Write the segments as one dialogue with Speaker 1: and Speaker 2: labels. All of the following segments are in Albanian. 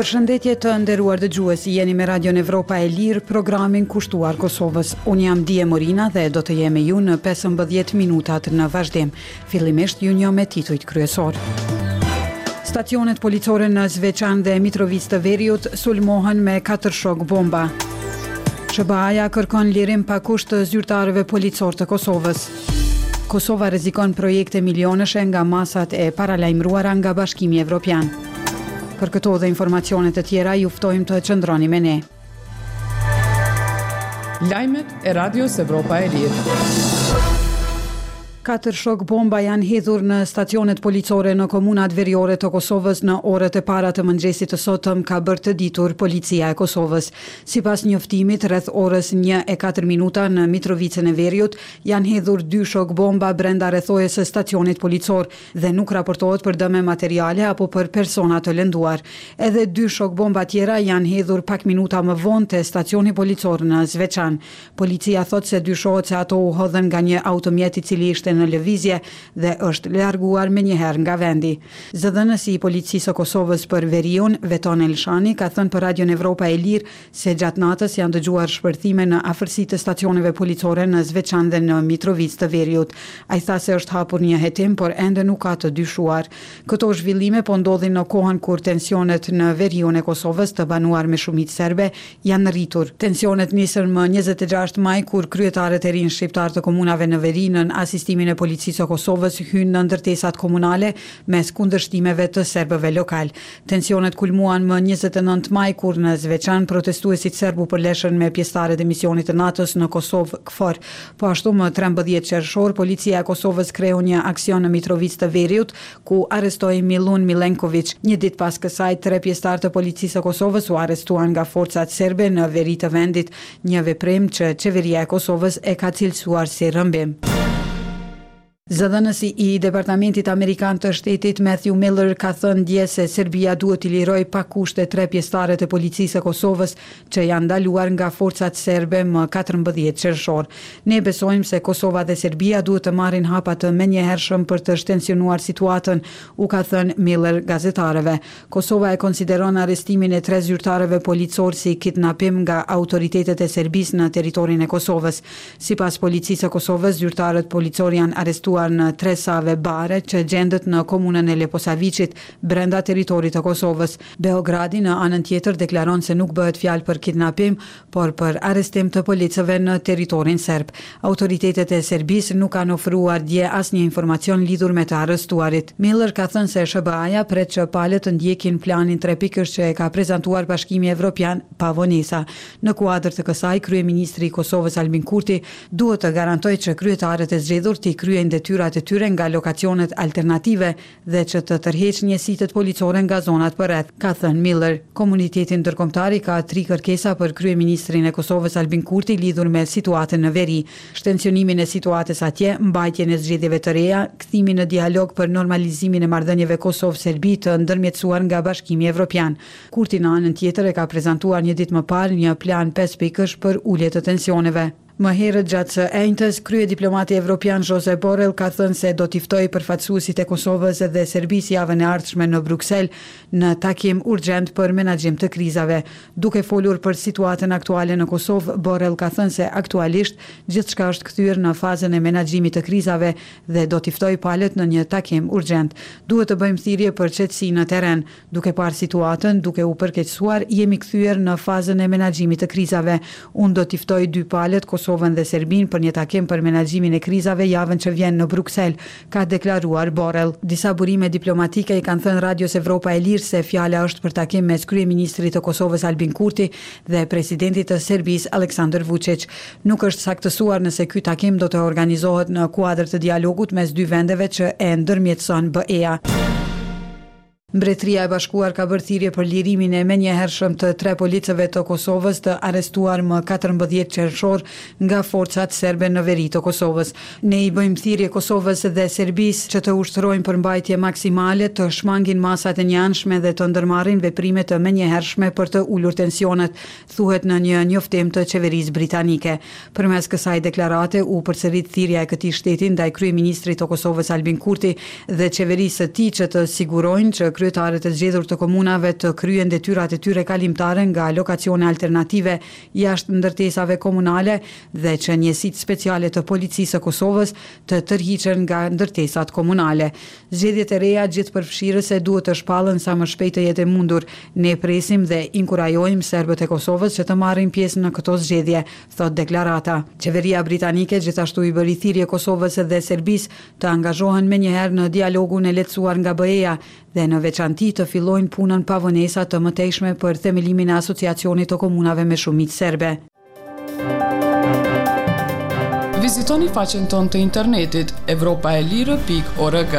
Speaker 1: Përshëndetje të nderuar dëgjues, jeni me Radion Evropa e Lirë, programin kushtuar Kosovës. Unë jam Dije Morina dhe do të jem me ju në 15 minutat në vazhdim. Fillimisht ju njoh me titujt kryesor. Stacionet policore në Zveçan dhe Mitrovic të Veriut sulmohen me 4 shok bomba. SBA-ja kërkon lirim pa kusht të zyrtarëve policor të Kosovës. Kosova rrezikon projekte milionëshe nga masat e paralajmëruara nga Bashkimi Evropian. Për këto dhe informacionet të tjera, ju ftojmë të qëndroni me ne.
Speaker 2: Lajmet e Radios Evropa e Lirë.
Speaker 1: 4 shok bomba janë hedhur në stacionet policore në komunat veriore të Kosovës në orët e para të mëngjesit të sotëm, ka bërë të ditur policia e Kosovës. Sipas njoftimit, rreth orës 1:04 në Mitrovicën e Veriut janë hedhur 2 shok bomba brenda rrethojës së stacionit policor dhe nuk raportohet për dëme materiale apo për persona të lënduar. Edhe 2 shok bomba tjera janë hedhur pak minuta më vonë te stacioni policor në Zveçan. Policia thotë se dyshohet se ato u hodhen nga një automjet I cili ishte në lëvizje dhe është larguar menjëherë nga vendi. Zëdhënësi I policisë së Kosovës për Veriun, Veton Elshani, ka thënë për Radion Evropa e Lirë se gjatë natës janë dëgjuar shpërthime në afërsi të stacioneve policore në Zveçan dhe në Mitrovic të Veriut. Ai tha se është hapur një hetim, por ende nuk ka të dyshuar. Këto zhvillime po ndodhin në kohën kur tensionet në Veriun e Kosovës, të banuar me shumicë serbe, janë rritur. Tensionet nisën më 26 maj kur kryetarët e rinj shqiptar të komunave në Veri në asistimin e policisë së Kosovës hynë në ndërtesat komunale mes kundërshtimeve të serbëve lokal. Tensionet kulmuan më 29 maj kur në Zveçan protestuesit serbu përleshën me pjesëtarët e misionit të NATO-s në Kosovë KFOR. Po ashtu më 13 qershor policia e Kosovës kreu një aksion në Mitrovic të Veriut ku arrestoi Milun Milenković. Një ditë pas kësaj 3 pjesëtarë të policisë së Kosovës u arrestuan nga forcat serbe në veri të vendit, një veprim që qeveria e Kosovës e ka cilësuar si rrëmbim. Zëdhënësi I Departamentit Amerikan të Shtetit Matthew Miller ka thënë dje se Serbia duhet t'i lirojë pa kushte 3 pjesëtarët e policisë së Kosovës që janë ndaluar nga forcat serbe më 14 qershor. Ne besojmë se Kosova dhe Serbia duhet të marrin hapa të menjëhershëm për të shtensionuar situatën, u ka thënë Miller gazetarëve. Kosova e konsideron arrestimin e 3 zyrtarëve policor si kidnapim nga autoritetet e Serbisë në territorin e Kosovës. Sipas policisë së Kosovës, zyrtarët policor janë arrestuar në Tresave Bare që gjendet në komunën e Leposavicit brenda territorit të Kosovës. Beogradi në anën tjetër deklaron se nuk bëhet fjalë për kidnapim, por për arrestim të policëve në territorin serb. Autoritetet e Serbisë nuk kanë ofruar dje asnjë informacion lidhur me të arrestuarit. Miller ka thënë se SBA-ja pret që palët të ndjekin planin 3 pikësh që e ka prezantuar Bashkimi Evropian pa vonesa. Në kuadër të kësaj, kryeministri I Kosovës Albin Kurti duhet të garantojë që kryetarët e zgjedhur të kryejnë detyrat e tyre nga lokacionet alternative dhe që të tërheqë njësitë policore nga zonat përreth, ka thënë Miller. Komuniteti ndërkombëtar ka 3 kërkesa për kryeministrin e Kosovës Albin Kurti lidhur me situatën në Veri: shtensionimin e situatës atje, mbajtjen e zgjedhjeve të reja, kthimin në dialog për normalizimin e marrëdhënieve Kosovë-Serbi të ndërmjetësuar nga Bashkimi Evropian. Kurti në anën tjetër e ka prezantuar një ditë më parë një plan 5 pikësh për ulje të tensioneve. Më herët gjatë së enjtës, kryediplomati evropian Josep Borrell ka thënë se do t'i ftojë përfaqësuesit e Kosovës dhe Serbisë javën e ardhshme në Bruksel në takim urgjent për menaxhim të krizave. Duke folur për situatën aktuale në Kosovë, Borrell ka thënë se aktualisht gjithçka është kthyer në fazën e menaxhimit të krizave dhe do t'i ftojë palët në një takim urgjent. Duhet të bëjmë thirrje për qetësi në terren. Duke parë situatën, duke u përkeqësuar, jemi kthyer në fazën e menaxhimit të krizave. Unë do t'i ftoj 2 palët Kosovën dhe Serbinë për një takim për menaxhimin e krizave javën që vjen në Bruksel, ka deklaruar Borrell. Disa burime diplomatike I kanë thënë Radios Evropa e Lirë se fjala është për takim mes kryeministrit të Kosovës Albin Kurti dhe presidentit të Serbisë Aleksandar Vučić. Nuk është saktësuar nëse ky takim do të organizohet në kuadër të dialogut mes 2 vendeve që e ndërmjetëson BE-ja. Mbretëria e Bashkuar ka bërë thirrje për lirimin e menjëhershëm të 3 policëve të Kosovës të arrestuar më 14 qershor nga forcat serbe në veri të Kosovës. Ne I bëjmë thirrje Kosovës dhe Serbisë që të ushtrojnë përmbajtje maksimale, të shmangin masat e njëanshme dhe të ndërmarrin veprime të menjëhershme për të ulur tensionet, thuhet në një njoftim të qeverisë britanike. Përmes kësaj deklarate u përsërit thirrja e këtij shteti ndaj kryeministrit të Kosovës Albin Kurti dhe qeverisë së tij që të sigurojnë që kryetarët e zgjedhur të komunave të kryen detyrat e tyre kalimtare nga lokacione alternative jashtë ndërtesave komunale dhe që njësitë speciale të policisë së Kosovës të tërhiqen nga ndërtesat komunale. Zgjedhjet e reja gjithëpërfshirëse duhet të shpallën sa më shpejt të jetë mundur. Ne presim dhe inkurajojmë serbët e Kosovës që të marrin pjesë në këto zgjedhje, thot deklarata. Qeveria britanike gjithashtu i bëri thirrje Kosovës dhe Serbisë të angazhohen menjëherë në dialogun e lehtësuar nga BE-ja dhe në veçanti të fillojnë punën pa vonesa të mëtejshme për themelimin e asociacionit të komunave me shumicë serbe.
Speaker 2: Vizitoni faqen tonë të internetit evropaelire.org.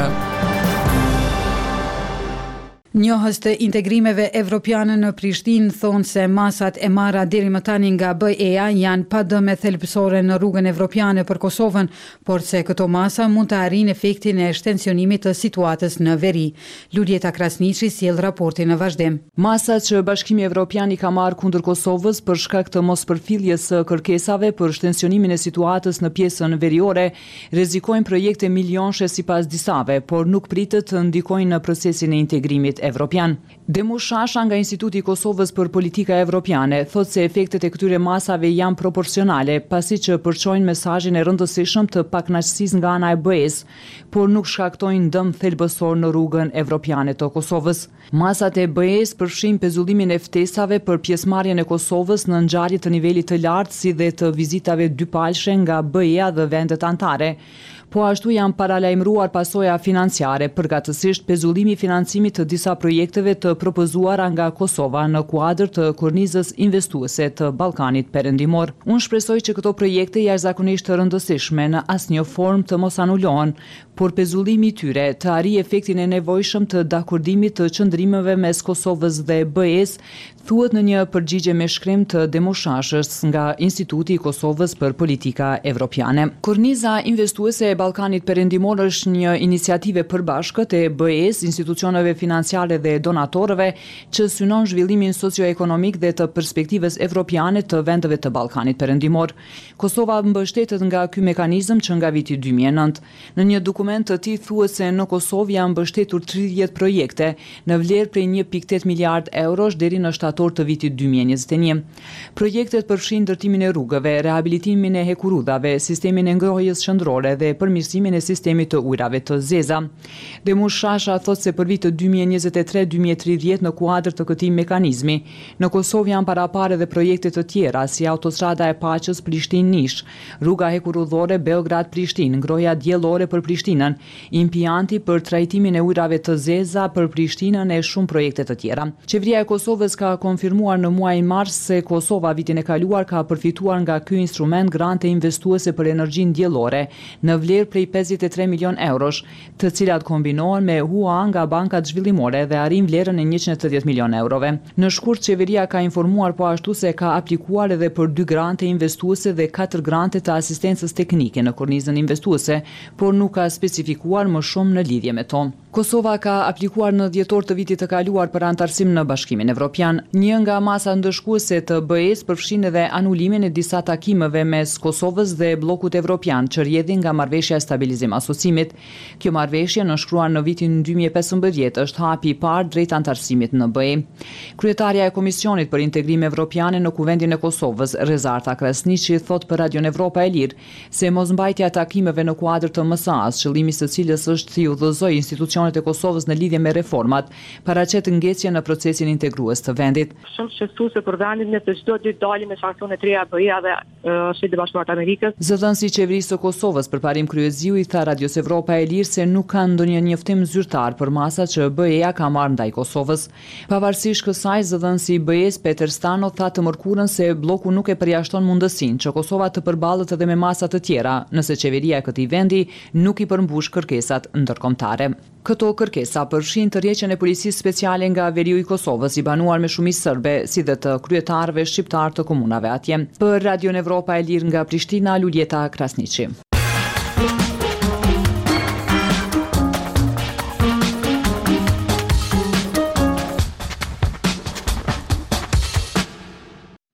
Speaker 1: Njohës të integrimeve evropiane në Prishtinë thonë se masat e marra deri më tani nga BE-ja janë pa dëme thelbësore në rrugën evropiane për Kosovën, por se këto masa mund të arrijnë efektin e shtensionimit të situatës në veri. Luljeta Krasniqi sjell raportin në vazhdim.
Speaker 3: Masat që Bashkimi Evropian i ka marrë kundër Kosovës për shkak të mospërfilljes së kërkesave për shtensionimin e situatës në pjesën veriore, rrezikojnë projekte milionshë sipas disave, por nuk pritet të ndikojnë në procesin e integrimit evropian. Demush Shasha nga Instituti i Kosovës për Politika Evropiane thot se efektet e këtyre masave janë proporcionale, pasi që përçojnë mesazhin e rëndësishëm të pakënaqësisë nga ana e BE-s, por nuk shkaktojnë dëm thelbësor në rrugën evropiane të Kosovës. Masat e BE-s përfshin pezullimin e ftesave për pjesëmarrjen e Kosovës në ngjarje të nivelit të lartë, si dhe të vizitave dypalshe nga BE-ja dhe vendet anëtare. Po ashtu janë paralajmëruar pasoja financiare, përgatësisht pezullimi i financimit të disa projekteve të propozuara nga Kosova në kuadër të kornizës investuese të Ballkanit Perëndimor. Unë shpresoj që këto projekte jashtëzakonisht të rëndësishme në asnjë formë të mos anulohen, por pezullimi i tyre të arrijë efektin e nevojshëm të dakordimit të qëndrimeve mes Kosovës dhe BE-s, thuhet në një përgjigje me shkrim të Demushashës nga Instituti i Kosovës për Politika Evropiane. Korniza investuese e Ballkanit Perëndimor është një iniciativë e përbashkët e BE-s, institucioneve financiare dhe donatorëve që synon zhvillimin socio-ekonomik dhe të perspektivës evropiane të vendeve të Ballkanit Perëndimor. Kosova mbështetet nga ky mekanizëm që nga viti 2009. Në një dokument të tillë thuhet se në Kosovë janë mbështetur 30 projekte në vlerë prej 1.8 miliard eurosh deri në shtator të vitit 2021. Projektet përfshin ndërtimin e rrugëve, rehabilitimin e hekurudhave, sistemin e ngrohjes qendrore dhe përmirësimin e sistemit të ujrave të zeza. Demush Shasha thot se për vitin 2023-2030 në kuadër të këtij mekanizmi, në Kosovë janë parapare dhe projekte të tjera si autostrada e Paqës Prishtinë-Nish, rruga hekurudhore Beograd-Prishtinë, ngrohja diellore për Prishtinën, impianti për trajtimin e ujrave të zeza për Prishtinën e shumë projekte të tjera. Qeveria e Kosovës ka konfirmuar në muajin mars se Kosova vitin e kaluar ka përfituar nga ky instrument grante investuese për energjinë diellore në vlerë prej 53 milion eurosh, të cilat kombinohen me hua nga bankat zhvillimore dhe arrin vlerën e 180 milion eurove. Në shkurt, qeveria ka informuar po ashtu se ka aplikuar edhe për 2 grante investuese dhe 4 grante të asistencës teknike në kornizën investuese, por nuk ka specifikuar më shumë në lidhje me to. Kosova ka aplikuar në dhjetor të vitit të kaluar për antarësim në Bashkimin Evropian. Një nga masa ndëshkuese të BE-s përfshin edhe anulimin e disa takimeve mes Kosovës dhe Bllokut Evropian që rrjedhin nga marrëveshja e stabilizim asocimit. Kjo marrëveshje nënshkruar në vitin 2015 është hapi i parë drejt antarësimit në BE. Kryetaria e Komisionit për Integrim Evropiane në Kuvendin e Kosovës, Rezarta Krasniqi, thot për Radion Evropa e Lirë se mosmbajtja e takimeve në kuadër të MSA-s, qëllimi i së cilës është të udhëzojë institucionet e Kosovës në lidhje me reformat, paraqet ngjecje në procesin integrues të vendit.
Speaker 4: Shumë shqetësuese për vendin ne të çdo ditë dalim me sankcione të reja BE-ja dhe Shtetet Bashkuara të Amerikës.
Speaker 3: Zëdhënësi i qeverisë së Kosovës përparim kryeziu i tha Radios Evropa e Lirë se nuk ka ndonjë njoftim zyrtar për masat që BE-ja ka marrë ndaj Kosovës. Pavarësisht kësaj, zëdhënësi i BE-s Peter Stano tha të mërkurën se bloku nuk e përjashton mundësinë që Kosova të përballet edhe me masa të tjera, nëse qeveria e këtij vendi nuk i përmbush kërkesat ndërkombëtare. Këto kërkesa përfshin tërheqjen e policisë speciale nga veriu i Kosovës, i banuar me shumicë serbe, si dhe të kryetarëve shqiptar të komunave atje. Për Radion Evropa e Lirë nga Prishtina, Luljeta Krasniqi.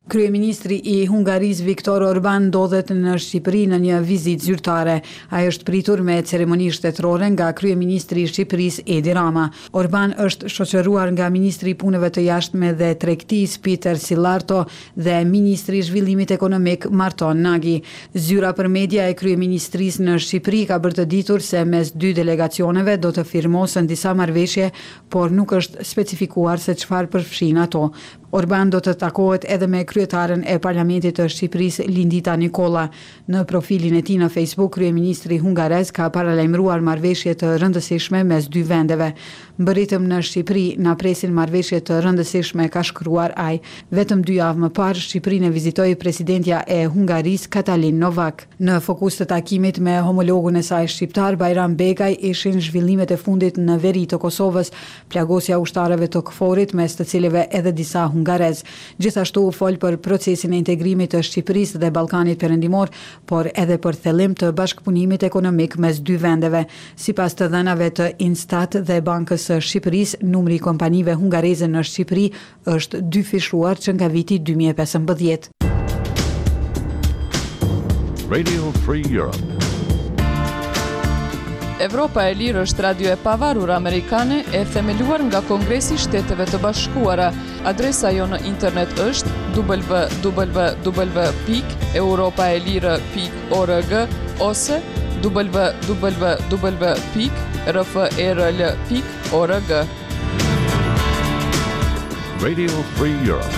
Speaker 1: Kryeministri i Hungarisë Viktor Orban ndodhet në Shqipëri në një vizitë zyrtare. Ai është pritur me ceremoni shtetërore nga kryeministri i Shqipërisë Edi Rama. Orban është shoqëruar nga ministri i punëve të jashtme dhe tregtisë Peter Silarto dhe ministri i zhvillimit ekonomik Marton Nagy. Zyra për media e kryeministrisë në Shqipëri ka bërë të ditur se mes dy delegacioneve do të firmosen disa marrëveshje, por nuk është specifikuar se çfarë përfshin ato. Orban do të takohet edhe me kryetaren e Parlamentit të Shqipërisë Lindita Nikola. Në profilin e tij në Facebook, kryeministri hungarez ka paralajmëruar marrëveshje të rëndësishme mes dy vendeve. Mbërritëm në Shqipëri, na presin marrëveshje të rëndësishme, ka shkruar ai. Vetëm 2 javë më parë, Shqipërinë vizitoi presidentja e Hungarisë Katalin Novak. Në fokus të takimit me homologun e saj shqiptar, Bajram Begaj, ishin zhvillimet e fundit në veri të Kosovës, plagosja ushtarëve të KFOR-it, mes të cilëve edhe disa hungarez. Gjithashtu u fol për procesin e integrimit të Shqipërisë dhe Ballkanit Perëndimor, por edhe për thellim të bashkëpunimit ekonomik mes dy vendeve. Sipas të dhënave të Instat dhe Bankës së Shqipërisë, numri i kompanive hungareze në Shqipëri është dyfishuar që nga viti 2015.
Speaker 5: Radio Free Europe.
Speaker 2: Evropa e Lirë është radio e pavarur amerikane e themeluar nga Kongresi i Shteteve të Bashkuara. Adresa jo në internet është www.europaelire.org ose www.rferl.org.
Speaker 5: Radio Free Europe.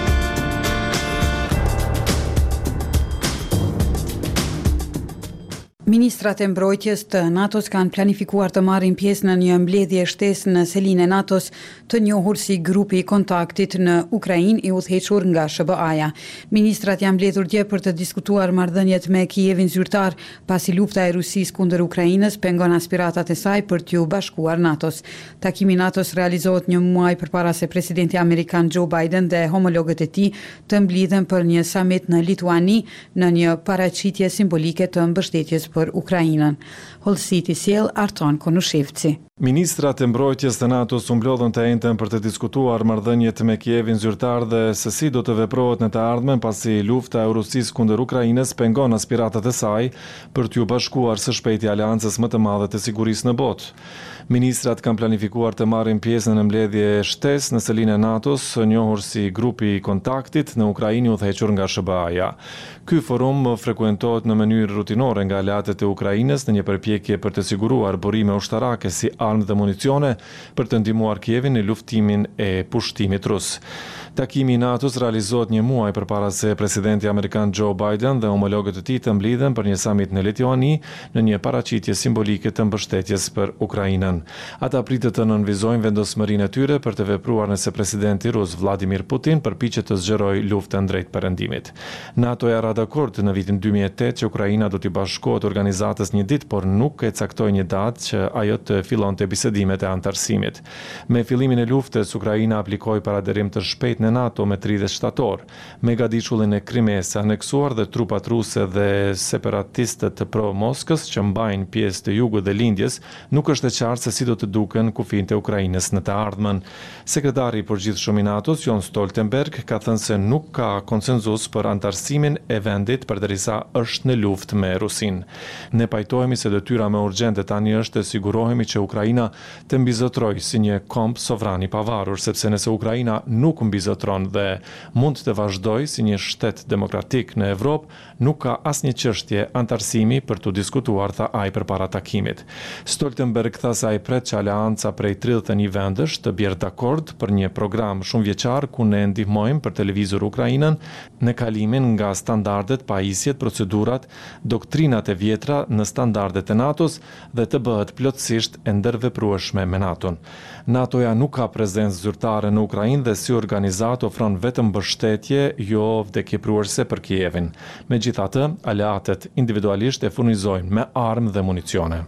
Speaker 1: Ministrat e mbrojtjes të NATO-s kanë planifikuar të marrin pjesë në një mbledhje shtesë në selinë e NATO-s, të njohur si grupi i kontaktit në Ukrainë, i udhëhequr nga SBA-ja. Ministrat janë mbledhur dje për të diskutuar marrëdhëniet me Kijevin zyrtar, pasi lufta e Rusisë kundër Ukrainës pengon aspiratat e saj për t'u bashkuar NATO-s. Takimi i NATO-s realizohet një muaj përpara se presidenti amerikan Joe Biden dhe homologët e tij të mblidhen për një summit në Lituani në një paraqitje simbolike të mbështetjes për Ukrainën. Hollësiti sjell Arton Konushevci.
Speaker 6: Ministrat e mbrojtjes të NATO-s u mblodhën të njëjtën për të diskutuar marrëdhëniet me Kijevin zyrtar dhe se si do të veprohet në të ardhmen, pasi lufta e Rusisë kundër Ukrainës pengon aspiratat e saj për t'u bashkuar së shpejti aleancës më të madhe të sigurisë në botë. Ministrat kanë planifikuar të marrin pjesë në mbledhje shtesë në selinë e NATO-s, njohur si grupi i kontaktit në Ukrainë, udhëhequr nga SBA-ja. Ky forum frekuentohet në mënyrë rutinore nga aleatët e Ukrainës në një përpjekje për të siguruar burime ushtarake si armë dhe municione për të ndihmuar Kijevin në luftimin e pushtimit rus. Takimi i NATO-s realizohet një muaj përpara se presidenti amerikan Joe Biden dhe homologët e tij të mblidhen për një summit në Lituani në një paraqitje simbolike të mbështetjes për Ukrainën. Ata pritet të nënvizojnë vendosmërinë e tyre për të vepruar nëse presidenti rus Vladimir Putin përpiqet të zgjerojë luftën drejt perëndimit. NATO-ja ra dakord në vitin 2008 që Ukraina do t'i bashkohet organizatës një ditë, por nuk e caktoi një datë që ajo të fillonte bisedimet e antarësimit. Me fillimin e luftës, Ukraina aplikoi paraderim të shpejtë në NATO me 30 shtator. Megadishullin e Krimes aneksuar dhe trupat ruse dhe separatistët pro Moskës që mbajnë pjesë të jugut dhe lindjes, nuk është e qartë se si do të duken kufijtë e Ukrainës në të ardhmen. Sekretari i përgjithshëm i NATO-s, Jens Stoltenberg, ka thënë se nuk ka konsenzus për antarësimin e vendit përderisa është në luftë me Rusin. Ne pajtohemi se detyra më urgjente tani është të sigurohemi që Ukraina të mbizotrojë si një komb sovran i pavarur, sepse nëse Ukraina nuk mbizotron dhe mund të vazhdojë si një shtet demokratik në Evropë, nuk ka asnjë çështje antarësimi për të diskutuar, tha ai përpara takimit. Stoltenberg tha se ai pret që aleanca prej 31 vendesh të bjerë dakord për një program shumë vjeçar ku ne ndihmojmë për televizor Ukrainën në kalimin nga standardet, pajisjet, procedurat, doktrinat e vjetra në standardet e NATO-s dhe të bëhet plotësisht e ndërveprueshme me NATO-n. NATO-ja nuk ka prezencë zyrtare në Ukrainë dhe si organizat ofron vetëm mbështetje, jo vdekjepruese për Kijevin. Megjithatë, aleatët individualisht e furnizojnë me armë dhe municione.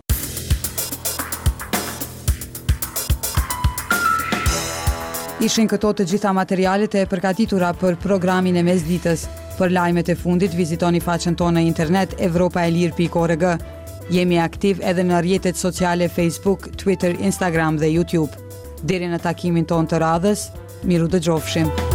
Speaker 1: Ishin këto të gjitha materialet e përgatitura për programin e mesditës. Për lajmet e fundit, vizitoni faqen tonë në internet europaelir.org. Jemi aktiv edhe në rrjetet sociale Facebook, Twitter, Instagram dhe YouTube. Deri në takimin tonë të radhës, miru dëgjofshim.